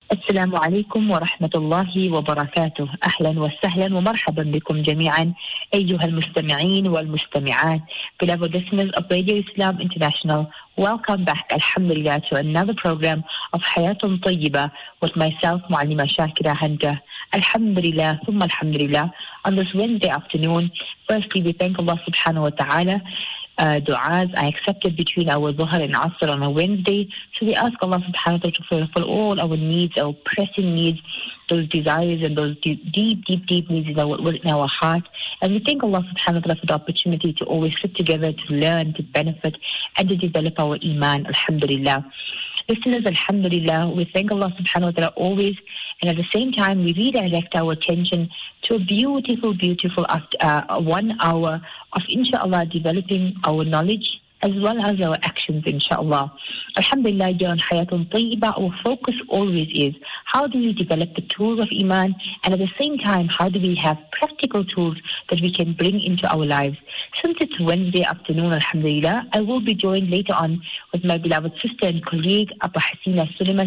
السلام عليكم ورحمة الله وبركاته. أهلا وسهلا ومرحبا بكم جميعا أيها المستمعين والمستمعات. Beloved listeners of Radio Islam International, welcome back, alhamdulillah, to another program of Hayatun Tayyibah with myself, Mu'allima Shakira Hanja. Alhamdulillah, thumma alhamdulillah. On this Wednesday afternoon, firstly we thank Allah subhanahu wa ta'ala. Du'as are accepted between our Dhuhr and Asr on a Wednesday. So we ask Allah subhanahu wa ta'ala to fulfill all our needs, our pressing needs, those desires and those deep needs in our heart. And we thank Allah subhanahu wa ta'ala for the opportunity to always sit together, to learn, to benefit, and to develop our iman. Alhamdulillah. Listeners, alhamdulillah, we thank Allah subhanahu wa ta'ala always, and at the same time we redirect our attention to a beautiful 1 hour of inshallah developing our knowledge as well as our actions, inshallah. Alhamdulillah, here on Hayatun Tayyibah, our focus always is how do we develop the tools of Iman, and at the same time, how do we have practical tools that we can bring into our lives. Since it's Wednesday afternoon, alhamdulillah, I will be joined later on with my beloved sister and colleague, Abba Hasina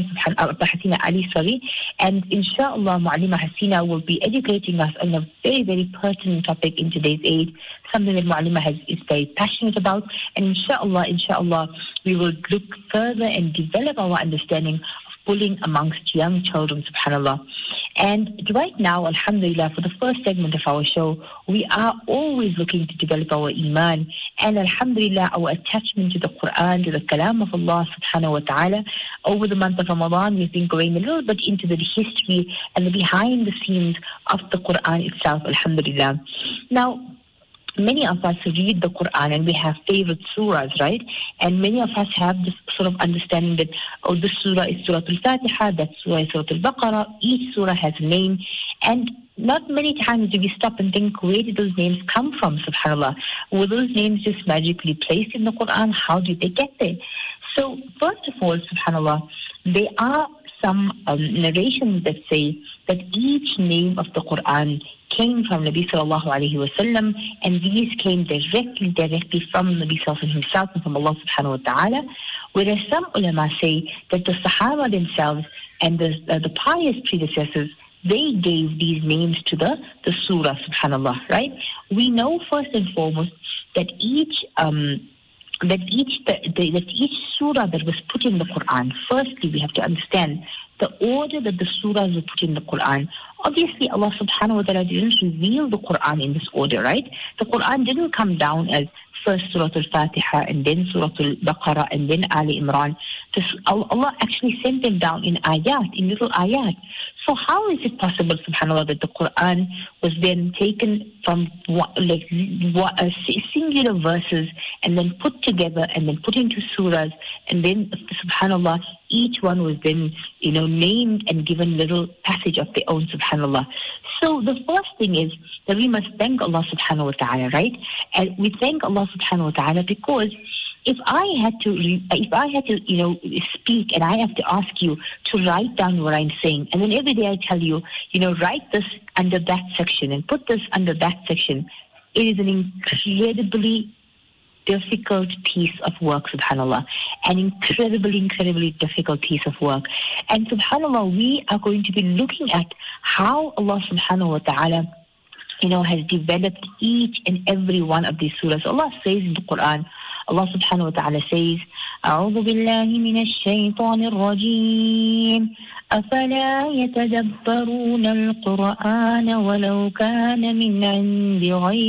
Ali, and inshallah, Mu'allima Hasina will be educating us on a very, very pertinent topic in today's age, something that Mu'allima is very passionate about, and inshallah, we will look further and develop our understanding of bullying amongst young children, subhanallah. And right now, alhamdulillah, for the first segment of our show, we are always looking to develop our iman, and alhamdulillah, our attachment to the Quran, to the kalam of Allah subhanahu wa ta'ala. Over the month of Ramadan, we've been going a little bit into the history and the behind the scenes of the Quran itself, alhamdulillah. Now, many of us read the Quran and we have favorite surahs, right? And many of us have this sort of understanding that, oh, this surah is Surah Al-Fatiha, that surah is Surah Al-Baqarah. Each surah has a name. And not many times do we stop and think, where did those names come from, subhanAllah? Were those names just magically placed in the Quran? How did they get there? So, first of all, subhanAllah, there are some narrations that say that each name of the Quran came from Nabi sallallahu alayhi wa sallam, and these came directly from Nabi sallallahu himself and from Allah subhanahu wa ta'ala, whereas some ulama say that the Sahaba themselves and the pious predecessors, they gave these names to the surah, subhanallah, right? We know first and foremost that each surah that was put in the Quran, firstly we have to understand the order that the surahs were put in the Quran. Obviously, Allah subhanahu wa ta'ala didn't reveal the Quran in this order, right? The Quran didn't come down as first Surah Al-Fatiha and then Surah Al-Baqarah and then Ali Imran. Allah actually sent them down in ayat, in little ayat. So how is it possible, subhanAllah, that the Quran was then taken from singular verses and then put together and then put into surahs, and then, subhanAllah, each one was then, named and given little passage of their own, subhanAllah. So the first thing is that we must thank Allah subhanahu wa ta'ala, right? And we thank Allah subhanahu wa ta'ala because if I had to speak and I have to ask you to write down what I'm saying, and then every day I tell you, write this under that section and put this under that section, it is an incredibly difficult piece of work, subhanAllah, an incredibly difficult piece of work. And subhanAllah, we are going to be looking at how Allah subhanahu wa ta'ala has developed each and every one of these surahs. Allah says in the Quran, Allah subhanahu wa ta'ala says, أعوذ بالله من الشيطان الرجيم أفلا يتدبرون القرآن ولو كان من عند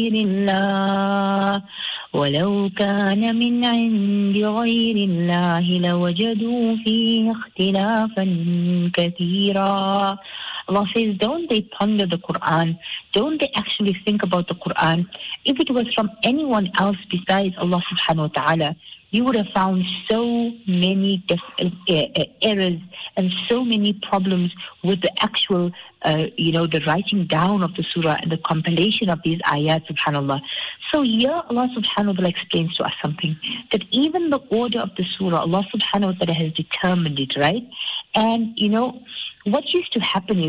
غير الله لوجدوا فيه اختلافا كثيرا. Allah says, don't they ponder the Quran? Don't they actually think about the Quran? If it was from anyone else besides Allah subhanahu wa ta'ala, you would have found so many errors and so many problems with the actual, the writing down of the surah and the compilation of these ayat, subhanAllah. So here Allah subhanahu wa ta'ala explains to us something, that even the order of the surah, Allah subhanahu wa ta'ala has determined it, right? And, what used to happen is,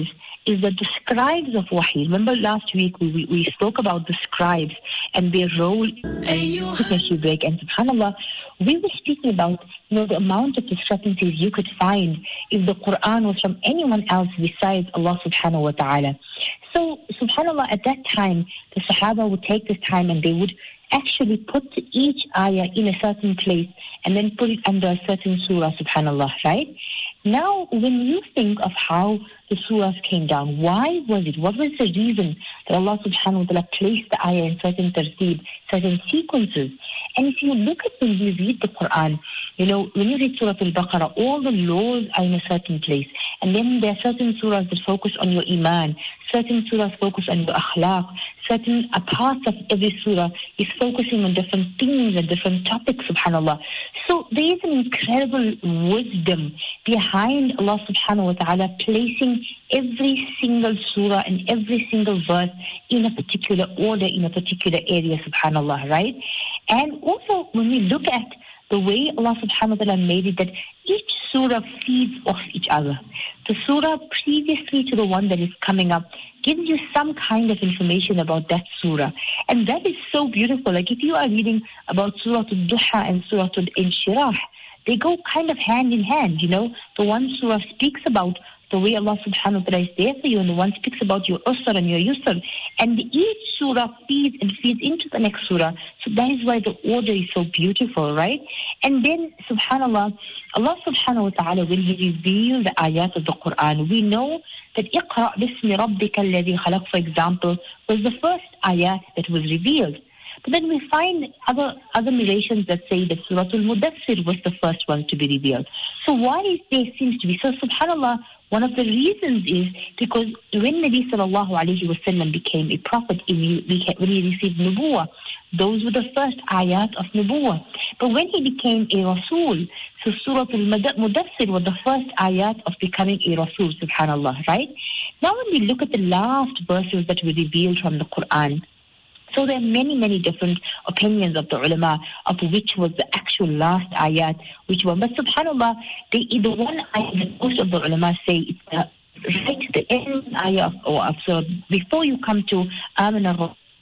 is that the scribes of Wahy, remember last week we spoke about the scribes and their role in the break, and subhanAllah, we were speaking about the amount of discrepancies you could find if the Quran was from anyone else besides Allah subhanahu wa ta'ala. So subhanAllah, at that time, the Sahaba would take this time and they would actually put each ayah in a certain place and then put it under a certain surah, subhanAllah, right? Now, when you think of how the surahs came down, why was it? What was the reason that Allah subhanahu wa ta'ala placed the ayah in certain tartib, certain sequences? And if you look at when you read the Quran, when you read Surah Al-Baqarah, all the laws are in a certain place. And then there are certain surahs that focus on your iman, certain surahs focus on your akhlaq, certain parts of every surah is focusing on different themes and different topics, subhanAllah. So there is an incredible wisdom behind Allah subhanahu wa ta'ala placing every single surah and every single verse in a particular order, in a particular area, subhanAllah, right? And also, when we look at the way Allah subhanahu wa ta'ala made it, that each surah feeds off each other. The surah previously to the one that is coming up gives you some kind of information about that surah. And that is so beautiful. Like if you are reading about Surah Al-Duha and Surah Al-Inshirah, they go kind of hand in hand, The one surah speaks about the way Allah subhanahu wa ta'ala is there for you, and the one speaks about your usr and your yusr. And each surah feeds into the next surah. So that is why the order is so beautiful, right? And then, subhanAllah, Allah subhanahu wa ta'ala, when He revealed the ayat of the Quran, we know that Iqra' bismi rabbika alladhi khalaq, for example, was the first ayat that was revealed. But then we find other narrations that say that Surah Al-Mudaththir was the first one to be revealed. So why is there seems to be? So subhanAllah, one of the reasons is because when Nabi sallallahu alayhi wa sallam became a prophet, when he received nubuwah, those were the first ayat of nubuwah. But when he became a Rasul, so Surah Al-Mudaththir was the first ayat of becoming a Rasul, subhanAllah, right? Now when we look at the last verses that were revealed from the Quran, so there are many, many different opinions of the ulama of which was the actual last ayat, which one. But subhanAllah, the one ayat that most of the ulama say it's right at the end ayah of so before you come to Amana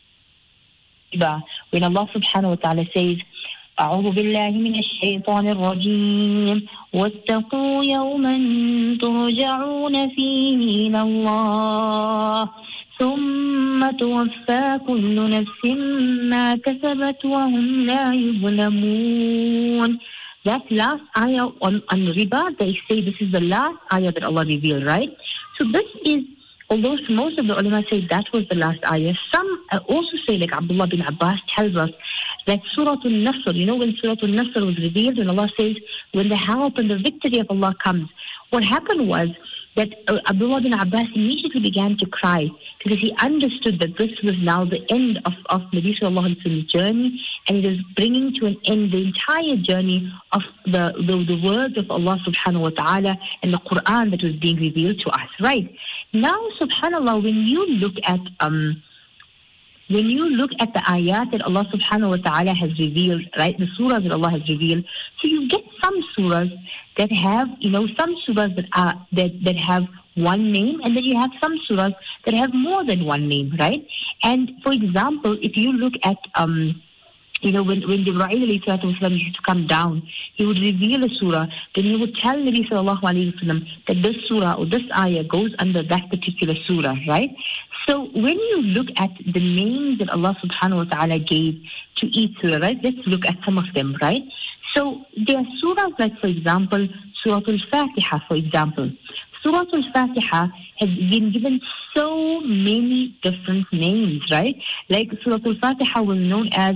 Rabba, when Allah subhanahu wa ta'ala says, أعوذ بالله من الشيطان الرجيم واتقوا يوما ترجعون فيه إلى الله ثم توفى كل نفس ما كسبت وهم لا يظلمون. That last ayah on riba, they say this is the last ayah that Allah revealed, right? So this is, although most of the ulama say that was the last ayah, some also say, like Abdullah bin Abbas tells us, that Surah Al-Nasr, when Surah Al-Nasr was revealed, and Allah says, when the help and the victory of Allah comes, what happened was that Abdullah bin Abbas immediately began to cry because he understood that this was now the end of Nabi Sallallahu Alaihi Wasallam's journey, and it is bringing to an end the entire journey of the words of Allah Subhanahu wa Ta'ala and the Quran that was being revealed to us. Right now, Subhanallah, when you look at the ayat that Allah subhanahu wa ta'ala has revealed, right, the surahs that Allah has revealed, so you get some surahs that have, some surahs that have one name, and then you have some surahs that have more than one name, right? And for example, if you look at, when Jibreel alayhi salatu wasalam used to come down, he would reveal a surah, then he would tell Nabi sallallahu alayhi wasallam that this surah or this ayah goes under that particular surah, right? So when you look at the names that Allah subhanahu wa ta'ala gave to each surah, right? Let's look at some of them, right? So there are surahs like, for example, Surah Al-Fatiha, for example. Surah Al-Fatiha has been given so many different names, right? Like Surah Al-Fatiha was known as,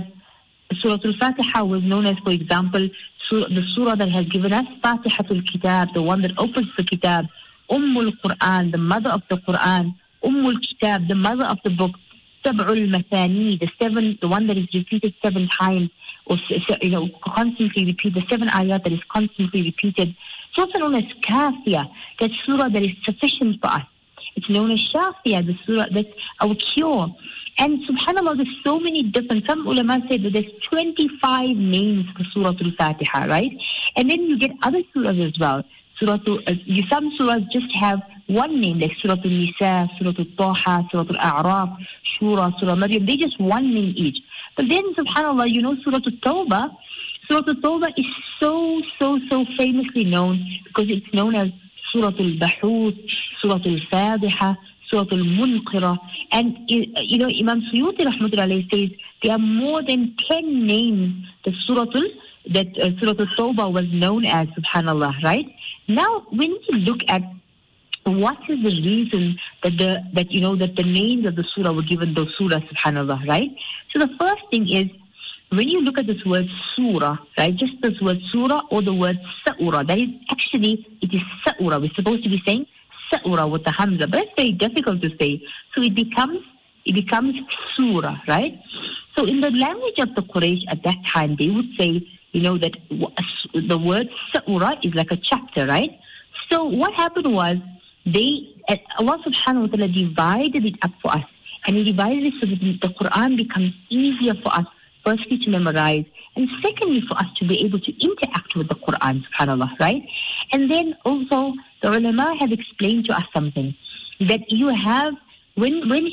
for example, the surah that has given us Fatihatul Kitab, the one that opens the Kitab, Ummul Quran, the mother of the Quran, Ummul Kitab, the mother of the book, Sab'ul Mathani, the one that is repeated 7 times, or constantly repeated, the 7 ayat that is constantly repeated. It's also known as Kafiyah, that surah that is sufficient for us. It's known as Shafiyah, the surah that's our cure. And subhanAllah, there's so many different, some ulama say that there's 25 names for Surah Al-Fatiha, right? And then you get other surahs as well. some surahs just have one name, like Surah Al-Nisa, Surah Al-Taha, Surah Al-A'raf, Shura, Surah Maryam. They just one name each. But then, subhanAllah, Surah Al-Tawbah. Surah Al-Tawbah is so famously known because it's known as Surah Al-Bahuth, Surah Al-Fadiha, Surah Al-Munqira. And, Imam Suyuti rahmatullahi says there are more than 10 names that Surah Al-Tawbah was known as, subhanAllah, right? Now, when we look at what is the reason that the names of the surah were given those surahs, subhanAllah, right? So the first thing is, when you look at this word surah, right, just this word surah or the word sa'ura, that is actually, it is sa'ura. We're supposed to be saying sa'ura with the hamza, but it's very difficult to say. So it becomes surah, right? So in the language of the Quraysh at that time, they would say, that the word sa'ura is like a chapter, right? So what happened was, Allah subhanahu wa ta'ala divided it up for us. And He divided it so that the Quran becomes easier for us, firstly to memorize, and secondly for us to be able to interact with the Quran, subhanAllah, right? And then also, the ulama have explained to us something, that you have, when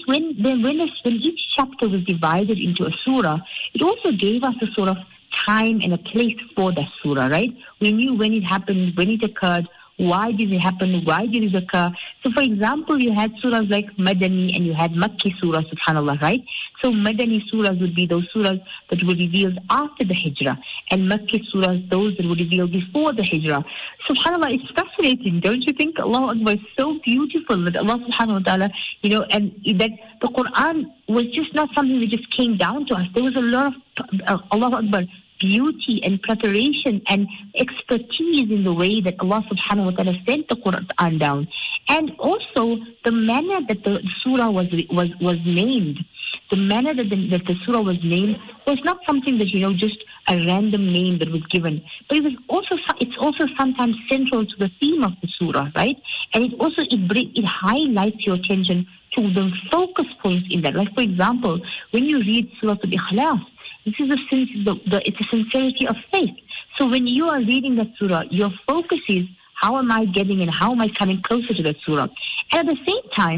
each chapter was divided into a surah, it also gave us a sort of time and a place for that surah, right? We knew when it happened, when it occurred, why did it happen, why did it occur. So for example, you had surahs like Madani and you had Makki surah, subhanAllah, right? So Madani surahs would be those surahs that were revealed after the Hijrah, and Makki surahs, those that were revealed before the Hijrah. SubhanAllah, it's fascinating, don't you think? Allahu Akbar, it's so beautiful that Allah subhanahu wa ta'ala, and that the Quran was just not something that just came down to us. There was a lot of, Allahu Akbar, beauty and preparation and expertise in the way that Allah subhanahu wa ta'ala sent the Quran down. And also the manner that the surah was named. The manner that the surah was named was not something that, just a random name that was given. But it's also sometimes central to the theme of the surah, right? And it highlights your attention to the focus points in that. Like for example, when you read Surah Al-Ikhlas, this is it's a sincerity of faith. So when you are reading that surah, your focus is, how am I getting and how am I coming closer to that surah? And at the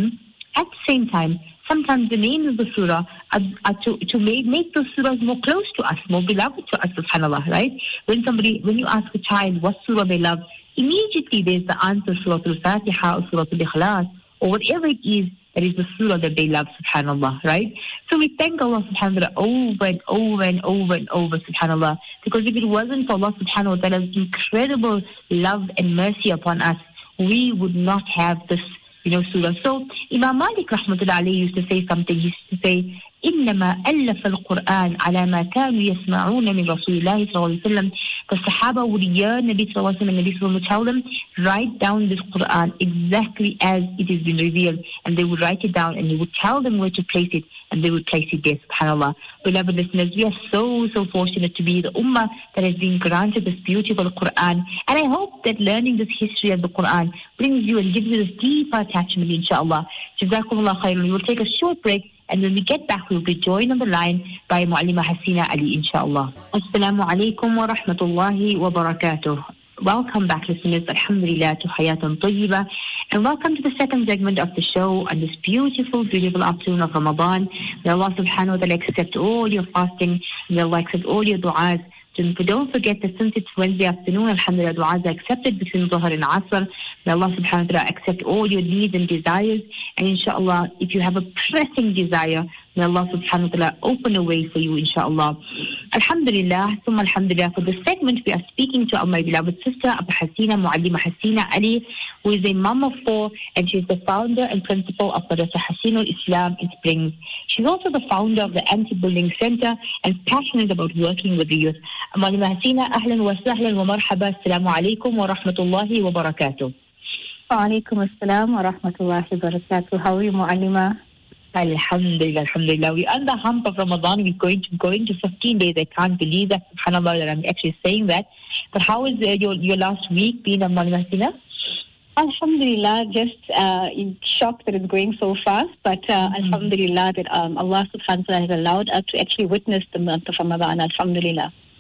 same time, sometimes the names of the surah are to make those surahs more close to us, more beloved to us, subhanAllah, right? When you ask a child what surah they love, immediately there's the answer, Surah Al-Fatiha or Surah Al-Ikhlas, or whatever it is that is the surah that they love, subhanAllah, right? So we thank Allah subhanahu wa ta'ala over and over and over and over, subhanAllah, because if it wasn't for Allah subhanahu wa ta'ala's incredible love and mercy upon us, we would not have this, surah. So Imam Malik rahmatullahi alayhi used to say something. He used to say, إنما ألف القرآن على ما كانوا يسمعون من رسول الله صلى الله عليه وسلم. The Sahaba would hear Nabi sallallahu alaihi wasallam and Nabi sallallahu would tell them, write down this Quran exactly as it has been revealed, and they would write it down, and he would tell them where to place it, and they would place it there, subhanAllah. Beloved listeners, we are so fortunate to be the ummah that has been granted this beautiful Quran, and I hope that learning this history of the Quran brings you and gives you this deeper attachment, inshallah. Jazakumullah khairan. We will take a short break, and when we get back, we will be joined on the line by Muallima Hasina Ali, inshallah. Assalamu alaikum wa rahmatullahi wa barakatuh. Welcome back, listeners, alhamdulillah, to Hayatan Tayyiba, and welcome to the second segment of the show on this beautiful afternoon of Ramadan. May Allah subhanahu wa ta'ala accept all your fasting, may Allah accept all your du'as. And don't forget that since it's Wednesday afternoon, alhamdulillah, du'as are accepted between Dhuhr and Asr. May Allah subhanahu wa ta'ala accept all your needs and desires. And inshallah, if you have a pressing desire, may Allah subhanahu wa ta'ala open a way for you, inshallah. Alhamdulillah, summa alhamdulillah. For this segment, we are speaking to my beloved sister, Abu Hasina, Muallima Hasina Ali, who is a mom of 4, and she's the founder and principal of Madrasa Hasinul Islam in Springs. She's also the founder of the Anti-Bullying Center and passionate about working with the youth. Muallima Hasina, ahlan wa sahlan wa marhaba. Assalamu alaikum wa rahmatullahi wa barakatuh. Wa alaikum assalam wa rahmatullahi wa barakatuh. How are you, Muallima? Alhamdulillah, alhamdulillah. We're on the hump of Ramadan. We're going to 15 days. I can't believe that, subhanAllah, that I'm actually saying that. But how is your last week been, Muallima Hasina? Alhamdulillah, just shocked that it's going so fast, but Alhamdulillah that Allah subhanahu wa ta'ala has allowed us to actually witness the month of Ramadan, alhamdulillah.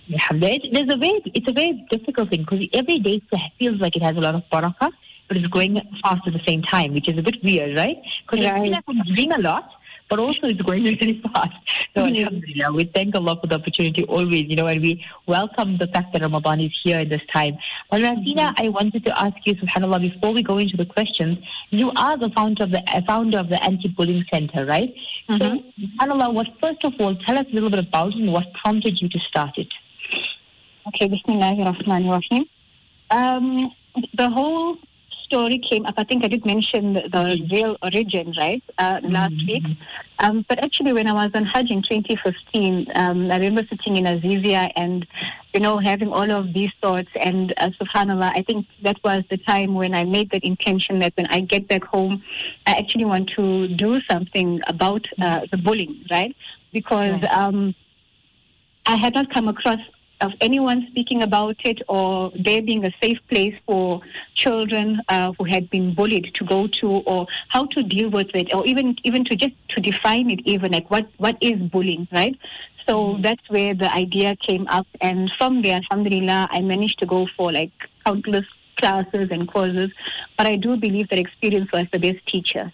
It's a very difficult thing because every day feels like it has a lot of barakah, but it's going fast at the same time, which is a bit weird, right? Because it feels like it's doing a lot, but also it's going really fast. So alhamdulillah, we thank Allah for the opportunity always, and we welcome the fact that Ramadan is here at this time. Well, Razina, I wanted to ask you, subhanAllah, before we go into the questions, you are the founder of the Anti-Bullying Center, right? So, subhanAllah, first of all, tell us a little bit about it and what prompted you to start it. Okay, Bismillahirrahmanirrahim. The whole story came up, I think I did mention the real origin, right, last week. But actually, when I was on Hajj in 2015, I remember sitting in Azizia and, having all of these thoughts. And subhanAllah, I think that was the time when I made that intention that when I get back home, I actually want to do something about the bullying, right? Because I had not come across of anyone speaking about it or there being a safe place for children who had been bullied to go to, or how to deal with it, or even to define it, even like what is bullying, right? So that's where the idea came up, and from there, alhamdulillah, I managed to go for like countless classes and courses, but I do believe that experience was the best teacher,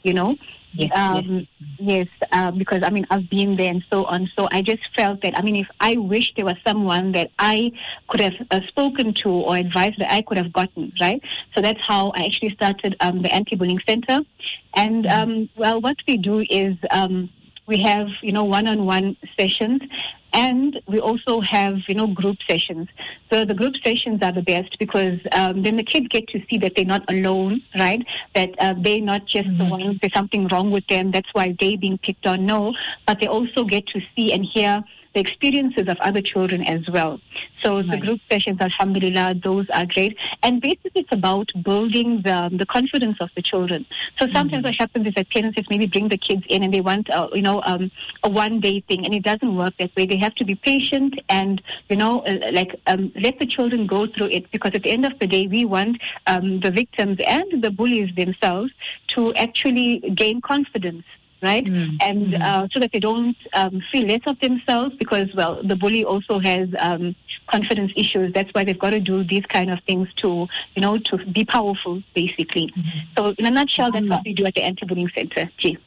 Yes, because I've been there and so on. So I just felt that, if I wish there was someone that I could have spoken to or advice that I could have gotten, right? So that's how I actually started the Anti-Bullying Center. And, what we do is we have, one-on-one sessions. And we also have, group sessions. So the group sessions are the best because then the kids get to see that they're not alone, right? That they're not just the ones, there's something wrong with them, that's why they're being picked on. No, but they also get to see and hear the experiences of other children as well. So the group sessions, alhamdulillah, those are great. And basically it's about building the confidence of the children. So sometimes what happens is that parents just maybe bring the kids in and they want, a one-day thing, and it doesn't work that way. They have to be patient and, let the children go through it, because at the end of the day, we want the victims and the bullies themselves to actually gain confidence. Right? And so that they don't feel less of themselves, because, the bully also has confidence issues. That's why they've got to do these kind of things to be powerful, basically. So in a nutshell, that's what we do at the Anti-Bullying Center.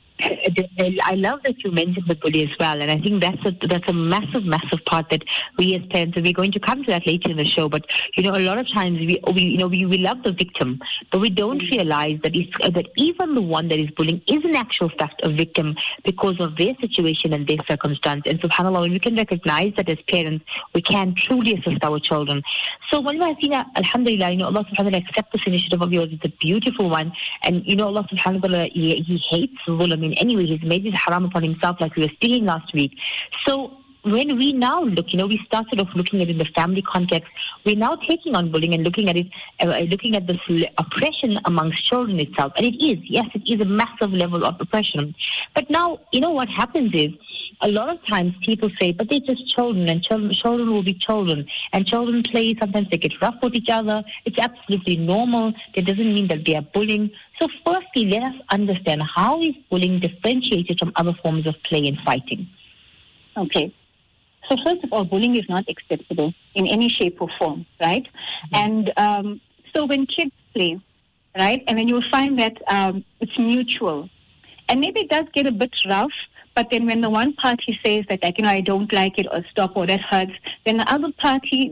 I love that you mentioned the bully as well, and I think that's a massive part that we as parents, and we're going to come to that later in the show. But a lot of times we love the victim, but we don't realize that that even the one that is bullying is in actual fact a victim because of their situation and their circumstance. And subhanAllah, when we can recognize that as parents, we can truly assist our children. So when I see that, alhamdulillah, Allah subhanahu wa ta'ala accept this initiative of yours. It's a beautiful one, and Allah subhanahu wa ta'ala, He hates zulm. Anyway, He's made this haram upon Himself, like we were speaking last week. So when we now look, we started off looking at it in the family context. We're now taking on bullying and looking at it, looking at this oppression amongst children itself. And it is a massive level of oppression. But now, what happens is, a lot of times people say, but they're just children, and children will be children. And children play, sometimes they get rough with each other. It's absolutely normal. That doesn't mean that they are bullying. So firstly, let us understand, how is bullying differentiated from other forms of play and fighting? Okay. So first of all, bullying is not acceptable in any shape or form, right? And so when kids play, right, and then you'll find that it's mutual. And maybe it does get a bit rough, but then when the one party says that, I don't like it, or stop, or that hurts, then the other party,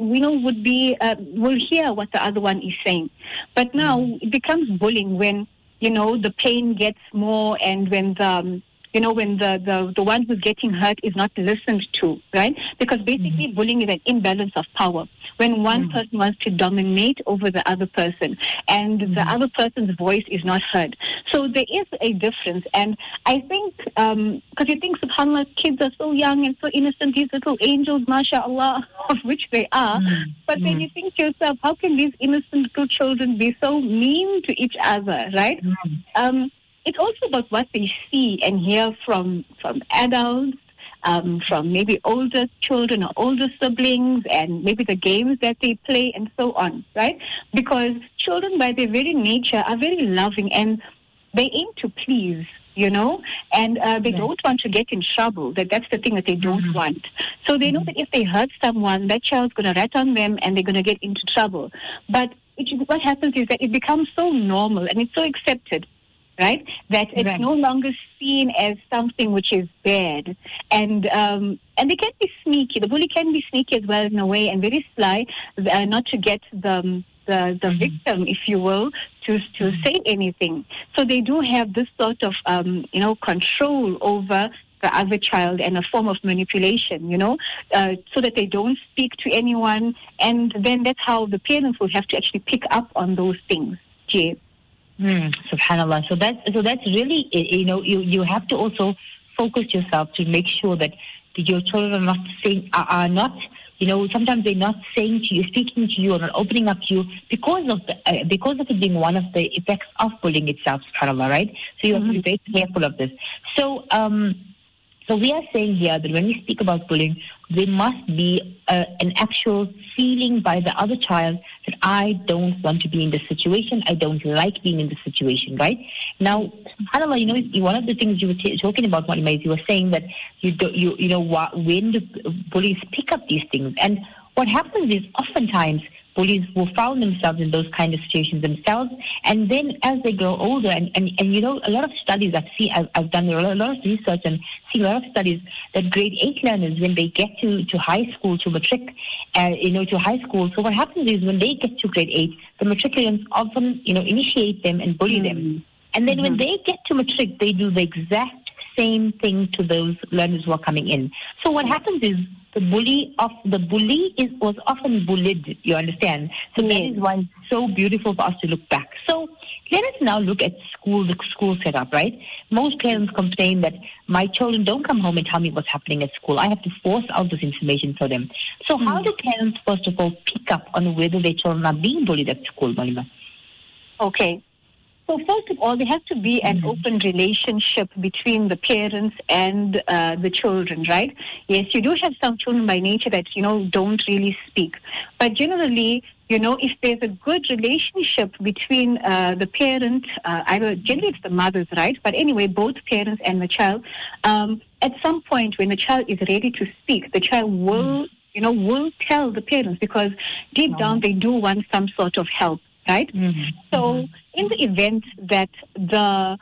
will hear what the other one is saying. But now it becomes bullying when, the pain gets more, and when when the one who's getting hurt is not listened to, right? Because basically bullying is an imbalance of power. When one person wants to dominate over the other person and the other person's voice is not heard. So there is a difference. And I think, because you think, subhanAllah, kids are so young and so innocent, these little angels, mashallah, of which they are. But then you think to yourself, how can these innocent little children be so mean to each other, right? It's also about what they see and hear from adults, from maybe older children or older siblings, and maybe the games that they play and so on, right? Because children by their very nature are very loving and they aim to please, you know, and they don't want to get in trouble. That's the thing that they don't want. So they know that if they hurt someone, that child's going to rat on them and they're going to get into trouble. But what happens is that it becomes so normal and it's so accepted, right, that it's no longer seen as something which is bad. And they can be sneaky. The bully can be sneaky as well in a way and very sly, not to get the victim, if you will, to say anything. So they do have this sort of, control over the other child and a form of manipulation, so that they don't speak to anyone. And then that's how the parents will have to actually pick up on those things, Jay. Subhanallah. So that's really, you have to also focus yourself to make sure that your children are not sometimes they're not saying to you, speaking to you, or not opening up to you because of it being one of the effects of bullying itself, subhanAllah, right? So you have to be very careful of this. So we are saying here that when we speak about bullying, there must be an actual feeling by the other child that I don't want to be in this situation, I don't like being in this situation, right? Now, subhanAllah, one of the things you were talking about, Malima, is you were saying that when the bullies pick up these things, and what happens is oftentimes bullies will found themselves in those kind of situations themselves, and then as they grow older, and a lot of studies I've done a lot of research and seen a lot of studies that grade 8 learners, when they get to high school, to matric, to high school, so what happens is when they get to grade 8, the matriculants often, initiate them and bully them. And then when they get to matric, they do the exact same thing to those learners who are coming in. So what happens is the bully was often bullied, you understand? So that is why it's so beautiful for us to look back. So let us now look at the school setup, right? Most parents complain that my children don't come home and tell me what's happening at school. I have to force out this information for them. So how do parents, first of all, pick up on whether their children are being bullied at school, Malima? Okay. So first of all, there has to be an open relationship between the parents and the children, right? Yes, you do have some children by nature that, don't really speak. But generally, if there's a good relationship between the parent, generally it's the mothers, right? But anyway, both parents and the child, at some point when the child is ready to speak, the child will tell the parents, because deep down they do want some sort of help. Right? So in the event that the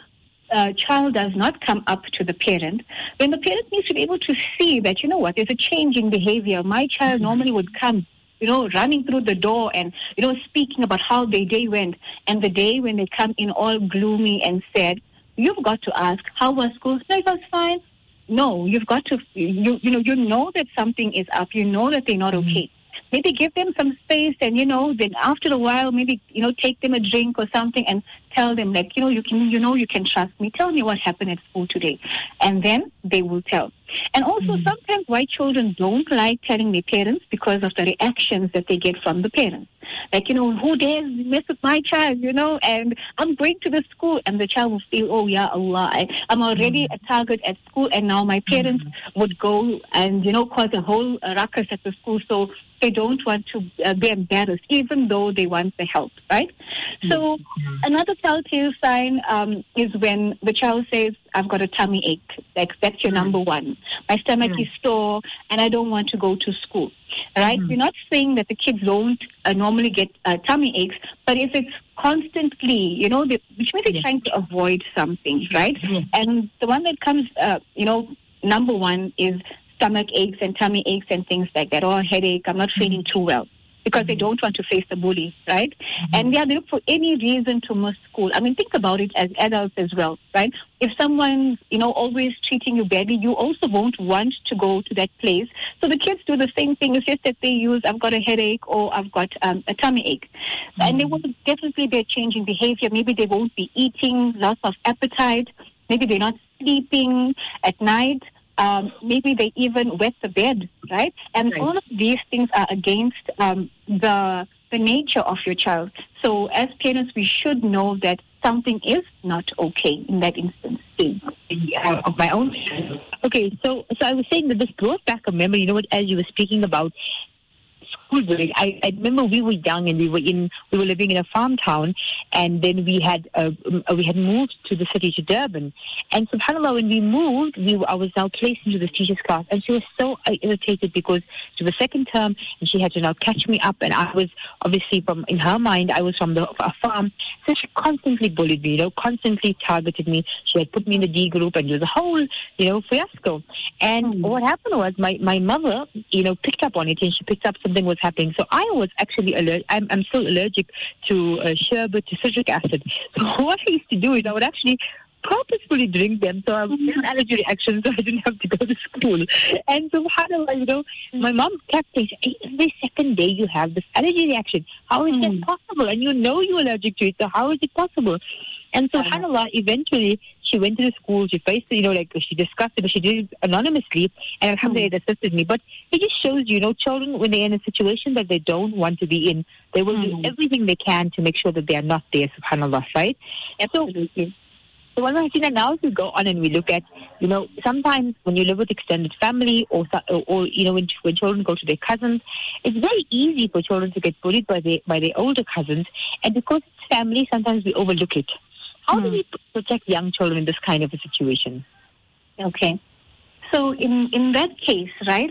child does not come up to the parent, then the parent needs to be able to see that, there's a change in behavior. My child normally would come, running through the door and, speaking about how their day went. And the day when they come in all gloomy and sad, you've got to ask, how was school? No, it was fine. No, you've got to, you know that something is up. You know that they're not okay. Maybe give them some space and, then after a while, maybe, take them a drink or something and tell them, like, you can trust me. Tell me what happened at school today. And then they will tell. And also sometimes why children don't like telling their parents because of the reactions that they get from the parents. Like, who dares mess with my child, and I'm going to the school. And the child will feel, oh, yeah, Allah, I'm already a target at school. And now my parents would go and, cause a whole ruckus at the school. So they don't want to be embarrassed, even though they want the help, right? So another telltale sign is when the child says, I've got a tummy ache. Like, that's your number one. My stomach is sore and I don't want to go to school, right? We're not saying that the kids don't normally get tummy aches, but if it's constantly, which means they're trying to avoid something, right? And the one that comes, number one is stomach aches and tummy aches and things like that, or a headache, I'm not feeling too well, because they don't want to face the bully, right? And they look for any reason to miss school. I mean, think about it as adults as well, right? If someone's, always treating you badly, you also won't want to go to that place. So the kids do the same thing. It's just that they use, I've got a headache or I've got a tummy ache. And they will definitely be a change in behavior. Maybe they won't be eating, loss of appetite. Maybe they're not sleeping at night. Maybe they even wet the bed, right? And all of these things are against the nature of your child. So as parents, we should know that something is not okay in that instance. Of my own. Okay, so I was saying that this brought back a memory, as you were speaking about school bullying. I remember we were young and we were living in a farm town, and then we had moved to the city, to Durban. And subhanAllah, when we moved, I was now placed into this teacher's class, and she was so irritated because it was second term and she had to now catch me up, and I was obviously in her mind, I was from a farm. So she constantly bullied me, constantly targeted me. She had put me in the D group, and it was a whole, fiasco. And what happened was my mother, picked up on it, and she picked up something was happening. So I was actually allergic. I'm still allergic to sherbet, to citric acid. So what I used to do is I would actually purposefully drink them, so I was an allergy reaction, so I didn't have to go to school. And subhanAllah, my mom kept saying, every second day you have this allergy reaction. How is that possible? And you're allergic to it, so how is it possible? And subhanAllah, eventually she went to the school, she faced it, she discussed it, but she did it anonymously, and alhamdulillah it assisted me. But it just shows, children, when they're in a situation that they don't want to be in, they will do everything they can to make sure that they are not there, subhanAllah, right? Absolutely. So what I see that now, if we go on and we look at, sometimes when you live with extended family or when children go to their cousins, it's very easy for children to get bullied by their older cousins. And because it's family, sometimes we overlook it. How do we protect young children in this kind of a situation? Okay. So in that case, right,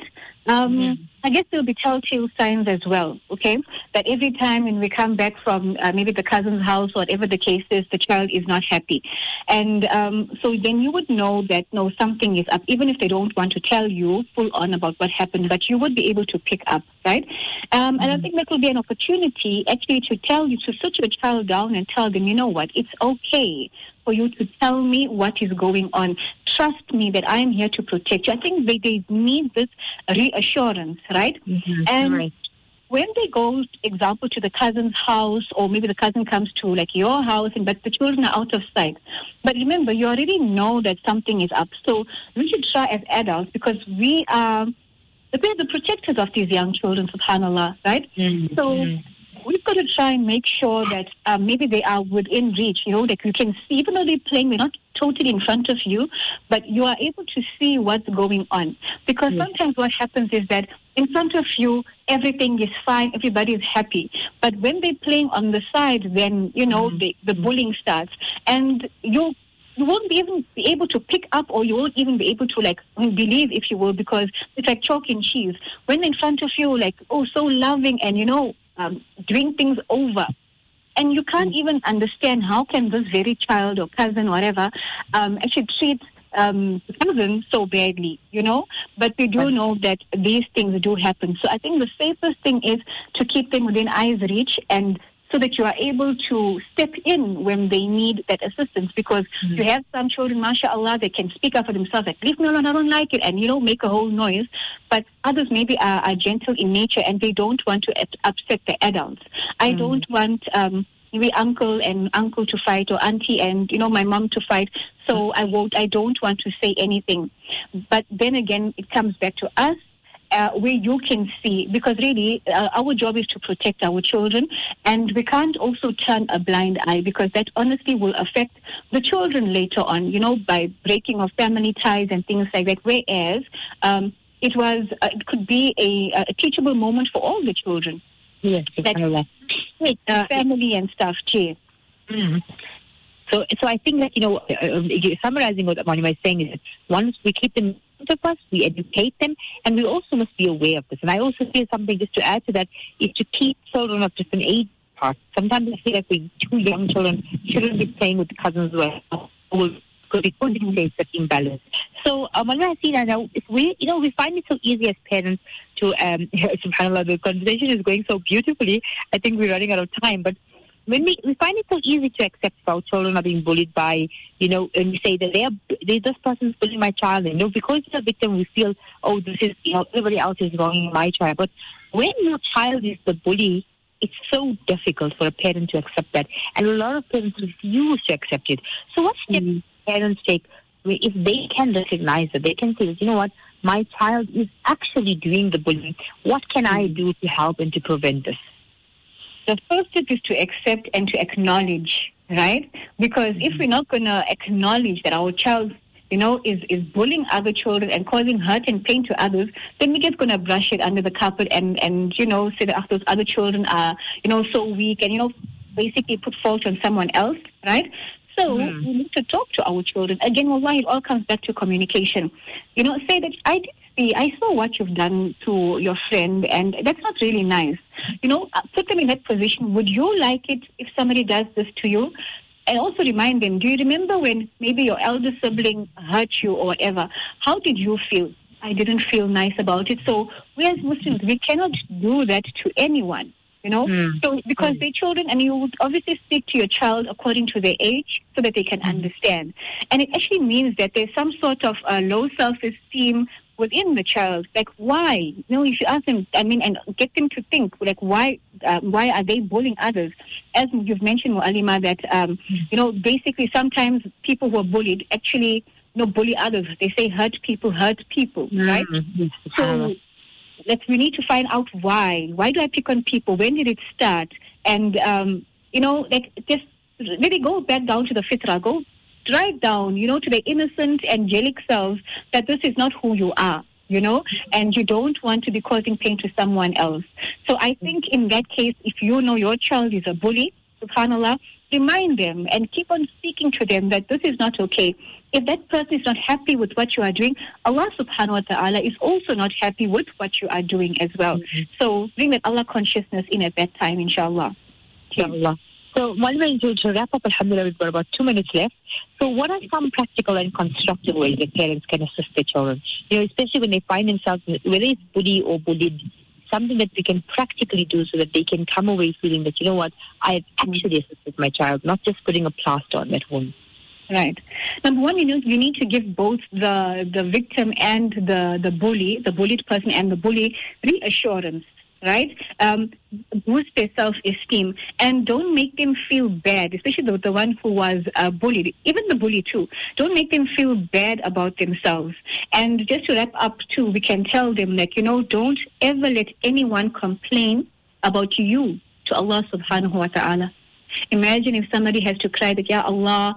I guess there'll be telltale signs as well, okay, that every time when we come back from maybe the cousin's house, whatever the case is, the child is not happy. And so then you would know that, no, something is up, even if they don't want to tell you full on about what happened, but you would be able to pick up, right? And I think that will be an opportunity actually to sit your child down and tell them, you know what, it's okay for you to tell me what is going on. Trust me that I am here to protect you. I think they need this reassurance, right? And when they go, example, to the cousin's house, or maybe the cousin comes to your house, but the children are out of sight. But remember, you already know that something is up. So we should try as adults, because we are the protectors of these young children, subhanAllah, right? So we've got to try and make sure that maybe they are within reach, that you can see, even though they're playing, they're not totally in front of you, but you are able to see what's going on. Because sometimes what happens is that in front of you, everything is fine, everybody is happy. But when they're playing on the side, then, the bullying starts. And you won't even be able to pick up, or you won't even be able to believe, if you will, because it's like chalk and cheese. When in front of you, so loving and, doing things over. And you can't even understand how can this very child or cousin or whatever actually treat cousin so badly, But we do know that these things do happen. So I think the safest thing is to keep them within eye's reach, and so that you are able to step in when they need that assistance. Because you have some children, mashallah, they can speak up for themselves, leave me alone, I don't like it, and, make a whole noise. But others maybe are gentle in nature, and they don't want to upset the adults. I don't want maybe uncle to fight, or auntie and, my mom to fight. So I don't want to say anything. But then again, it comes back to us. Where you can see, because really our job is to protect our children, and we can't also turn a blind eye, because that honestly will affect the children later on, by breaking of family ties and things like that. Whereas it could be a teachable moment for all the children. Yes, family and stuff too. So I think that, summarizing what Amanima is saying is that once we keep them of us, we educate them, and we also must be aware of this. And I also feel something just to add to that is to keep children of different age parts. Sometimes I feel like we too young children shouldn't be playing with the cousins because it could create that imbalance. So when I see that now, if we find it so easy as parents to subhanAllah, the conversation is going so beautifully. I think we're running out of time, but when we find it so easy to accept our children are being bullied by, and we say that this person's bullying my child, and because you're a victim, we feel, this is, everybody else is wronging my child. But when your child is the bully, it's so difficult for a parent to accept that, and a lot of parents refuse to accept it. So what steps parents take if they can recognize that, they can say, you know what, my child is actually doing the bullying. What can I do to help and to prevent this? The first step is to accept and to acknowledge, right? Because if we're not going to acknowledge that our child is bullying other children and causing hurt and pain to others, then we're just going to brush it under the carpet and say that those other children are, so weak and, basically put fault on someone else, right? So we need to talk to our children. Again, wallahi, it all comes back to communication. Say that I saw what you've done to your friend, and that's not really nice. Put them in that position. Would you like it if somebody does this to you? And also remind them, do you remember when maybe your elder sibling hurt you or whatever? How did you feel? I didn't feel nice about it. So we as Muslims, we cannot do that to anyone. So because they're children, and you would obviously speak to your child according to their age so that they can understand. And it actually means that there's some sort of low self-esteem within the child. Like, why? If you ask them, and get them to think, like, why are they bullying others? As you've mentioned, Mu'alima, that, basically sometimes people who are bullied actually, bully others. They say hurt people, right? So we need to find out why. Why do I pick on people? When did it start? And, just really go back down to the fitrah. Go right down, to the innocent, angelic selves, that this is not who you are, and you don't want to be causing pain to someone else. So I think in that case, if your child is a bully, subhanAllah, remind them and keep on speaking to them that this is not okay. If that person is not happy with what you are doing, Allah subhanahu wa ta'ala is also not happy with what you are doing as well. So bring that Allah consciousness in at that time, inshallah. Inshallah. So, to wrap up, alhamdulillah, we've got about 2 minutes left. So what are some practical and constructive ways that parents can assist their children? Especially when they find themselves, whether it's bullied or bullied, something that they can practically do so that they can come away feeling that, I've actually assisted my child, not just putting a plaster on that wound. Right. Number one, you need to give both the victim and the bullied person and the bully reassurance. Right? Boost their self-esteem and don't make them feel bad, especially the one who was bullied, even the bully too. Don't make them feel bad about themselves. And just to wrap up too, we can tell them don't ever let anyone complain about you to Allah subhanahu wa ta'ala. Imagine if somebody has to cry that, Ya Allah,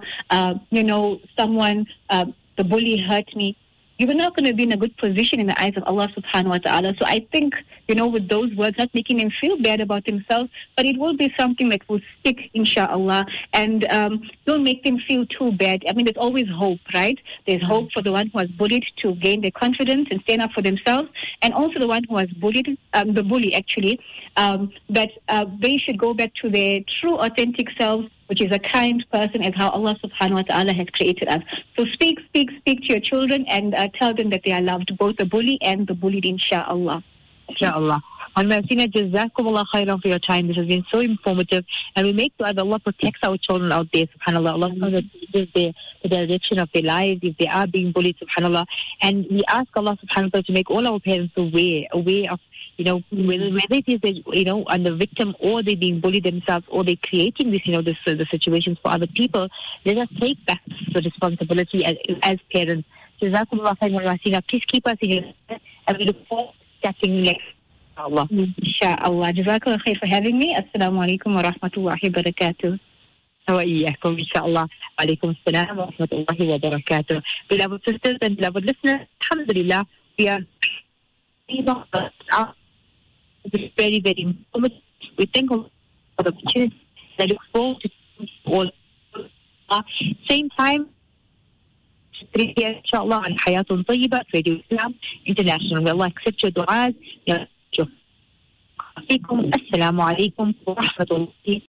someone, the bully hurt me. You are not going to be in a good position in the eyes of Allah subhanahu wa ta'ala. So I think, with those words, not making them feel bad about themselves, but it will be something that will stick, inshallah. And don't make them feel too bad. There's always hope, right? There's hope for the one who was bullied to gain their confidence and stand up for themselves. And also the one who was bullied, the bully actually, that they should go back to their true, authentic selves, which is a kind person, as how Allah subhanahu wa ta'ala has created us. So speak to your children and tell them that they are loved, both the bully and the bullied, insha'Allah. Insha'Allah. Martina, jazakumullah khairan for your time. This has been so informative. And we make dua that Allah protects our children out there, subhanAllah. Allah gives the direction of their lives if they are being bullied, subhanAllah. And we ask Allah subhanahu wa ta'ala to make all our parents aware of whether it is that, on the victim or they're being bullied themselves or they're creating this, the situations for other people. Let us take back the responsibility as parents. Jazakumullah khairan, Martina. Please keep us in your head, and we look forward to chatting next. Allah. Insha'Allah. Jazakallah khair for having me. Assalamu alaikum wa rahmatullahi wa barakatuh. Wa iyyakum, inshallah. Wa alaikum assalam wa rahmatullahi wa barakatuh. Beloved sisters and beloved listeners, alhamdulillah, we are very, very informative. We thank Allah for the opportunity. I look forward to all. Same time, 3 p.m. inshallah on Hayatun Tayyiba, Radio Islam International. May Allah accept your du'as. Assalamu alaikum wa rahmatullahi